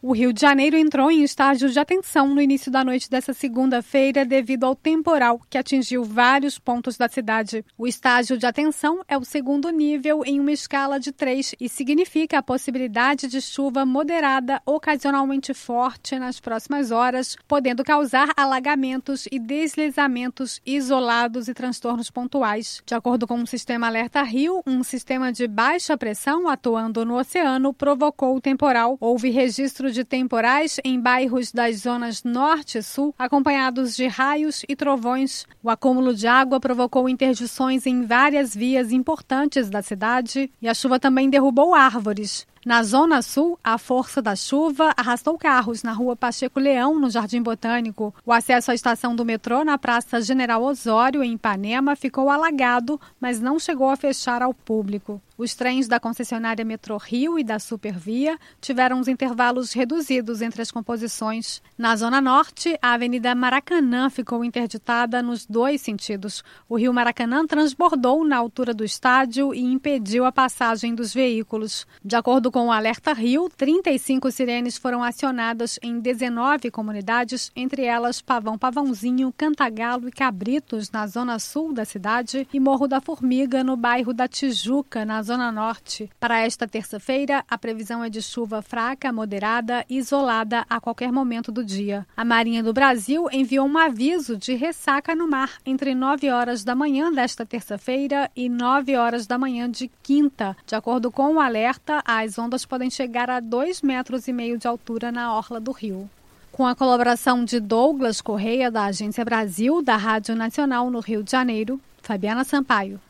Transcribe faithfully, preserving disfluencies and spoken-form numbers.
O Rio de Janeiro entrou em estágio de atenção no início da noite dessa segunda-feira devido ao temporal que atingiu vários pontos da cidade. O estágio de atenção é o segundo nível em uma escala de três e significa a possibilidade de chuva moderada ocasionalmente forte nas próximas horas, podendo causar alagamentos e deslizamentos isolados e transtornos pontuais. De acordo com o Sistema Alerta Rio, um sistema de baixa pressão atuando no oceano provocou o temporal. Houve registro de temporais em bairros das zonas norte e sul, acompanhados de raios e trovões. O acúmulo de água provocou interdições em várias vias importantes da cidade e a chuva também derrubou árvores. Na Zona Sul, a força da chuva arrastou carros na rua Pacheco Leão, no Jardim Botânico. O acesso à estação do metrô na Praça General Osório, em Ipanema, ficou alagado, mas não chegou a fechar ao público. Os trens da concessionária Metrô Rio e da Supervia tiveram os intervalos reduzidos entre as composições. Na Zona Norte, a Avenida Maracanã ficou interditada nos dois sentidos. O rio Maracanã transbordou na altura do estádio e impediu a passagem dos veículos. De acordo com o Alerta Rio, trinta e cinco sirenes foram acionadas em dezenove comunidades, entre elas Pavão Pavãozinho, Cantagalo e Cabritos, na Zona Sul da cidade, e Morro da Formiga, no bairro da Tijuca, na Zona Norte. Para esta terça-feira, a previsão é de chuva fraca, moderada e isolada a qualquer momento do dia. A Marinha do Brasil enviou um aviso de ressaca no mar entre nove horas da manhã desta terça-feira e nove horas da manhã de quinta. De acordo com o alerta, as ondas podem chegar a dois metros e meio de altura na orla do rio. Com a colaboração de Douglas Correia, da Agência Brasil, da Rádio Nacional no Rio de Janeiro, Fabiana Sampaio.